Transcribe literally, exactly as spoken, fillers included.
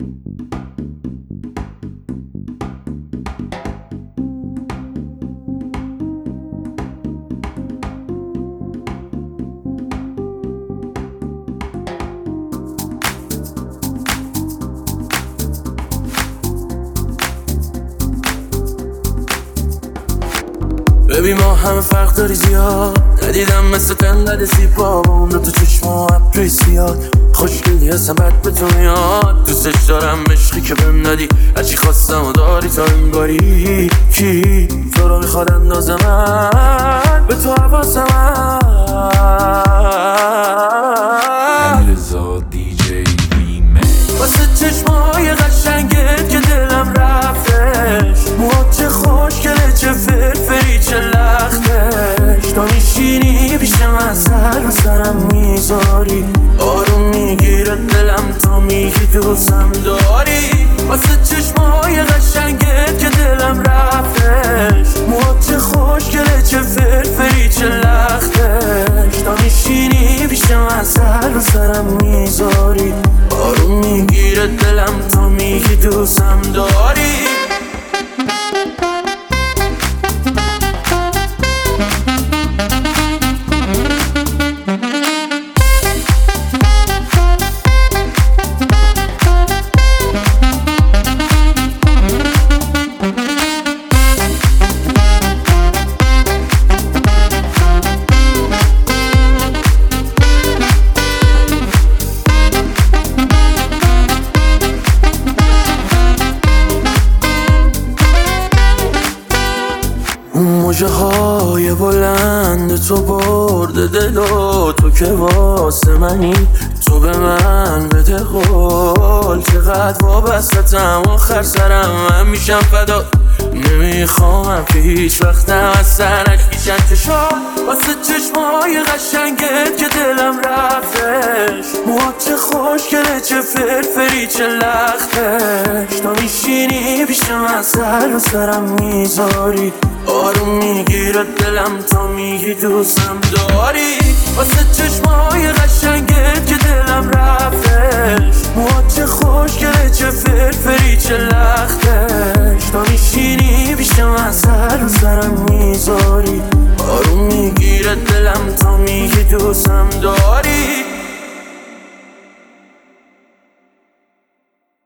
ببین ما همه فرق داری زیاد، ندیدم مثل تنقل زیبا با اون تو چشم و ابری زیاد. خوشگلی هستم بد به تو میاد، دوستش دارم عشقی که بهم ندی، هرچی خواستم و داری تا این باری. کی تو رو میخواد اندازه من به تو حواسم امیرزا دی جی ریمیکس. واسه چشمای قشنگت که دلم رفتش، موهات چه خوشگله چه فرفری چه لختش. تا میشینی پیش من سر و سرم میذاری، آروم میگیره دلم تا میگی دوستم داری. واسه چشمای قشنگت که دلم رفتش، موهات چه خوشگله چه فرفری چه لختش. تا میشینی پیش من سر و سرم میذاری، آروم میگیره دلم تا میگی دوستم داری. موجه های بلند تو برده دل و تو که واسه منی، تو به من بده قول. چقدر وابستم آخر سرم من میشم فدا، نمیخوام که هیچ وقتم از سرک کشن چشام. واسه چشمای قشنگت که دلم رفتش، موهات چه خوشگله چه فرفری چه لختش. تا میشینی پیش من سر و سرم میذاری، آروم میگیره دلم تا میگی دوستم داری. واسه چشمای قشنگت که دلم رفتش، موهات چه خوشگله چه فرفری چه لختش. تا میشینی پیش من سر و سرم میذاری، آروم میگیره دلم تا میگی دوستم داری.